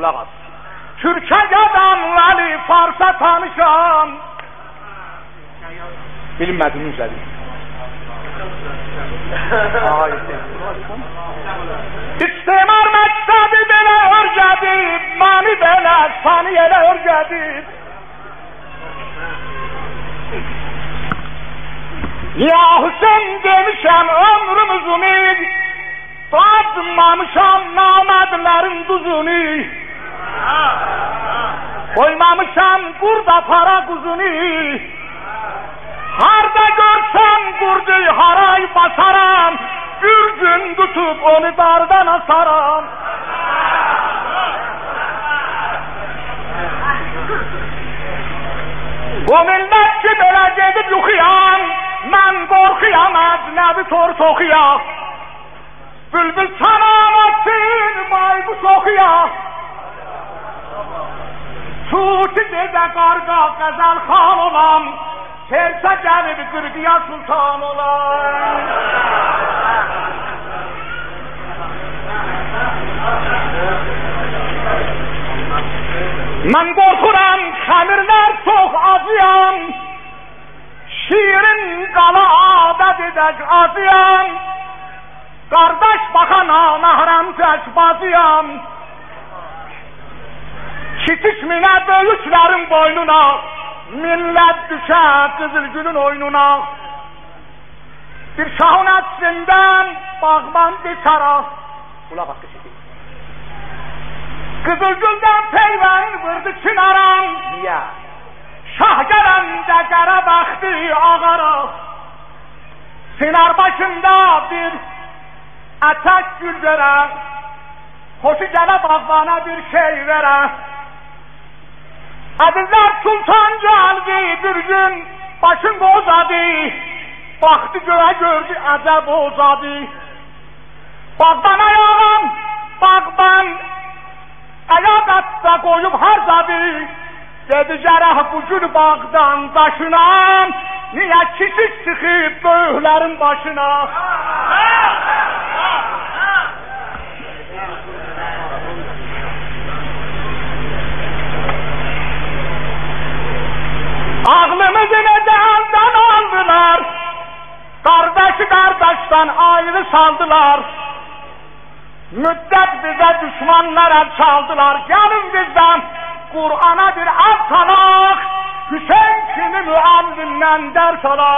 Kulaq as. Türkiyədən Vəli Farsa tanışam. Bilmədin üzədir. İstemar məktəbi belə örgədib, məni belə saniyelə örgədib. Ya Hüseyin demişəm ömrüm uzun, dadmamışam namədlərin duzunu. Koymamışam burada para kuzunu. Harda görsem kurdu haray basaram, bir gün tutup onu dardan asaram. Bu millet ki belə gedib yuxuyan, mən qorxuyam əcnəbi tor soxuya. Bülbül çanam atır, bayquş oxuya. Tuti gecə qarqa qəzəl xan olam, Sersə gəlib qırqıya sultan olam. Mən qorxuram, xəmirlər çox acıyam, şiirin qala adət edək acıyam, qardaş baxana nahram çəkbazıyam, kiçik minə böyüklərin boynuna, millət düşər Qızılgülün oyununa. Bir şahın əksindən bağban beçara. Ula bax kişi. Qızılgüldən peyvən vurdu çinaram. Niyə? Şah gələndə qara baxdı ağara. Sinar başında bir ətək gül verə. Xoşu gələ bağbana bir şey verə. Azizler sultan geldi bir gün başın bozadı, baktı göğe gördü acab bozadı. Bağdan ayağım, bağdan ayak atsa koyup harcadı. Dedi cerrah bu gün bağdan taşına, niye kişi çıkıp böyüklerin başına? Ağlımızı nedendan aldılar, kardeşi kardeşten ayrı saldılar. Müddet bize düşmanlara çaldılar, gelin bizden Kur'an'a bir alt alak, Hüseyin kimi müallimden ders alak.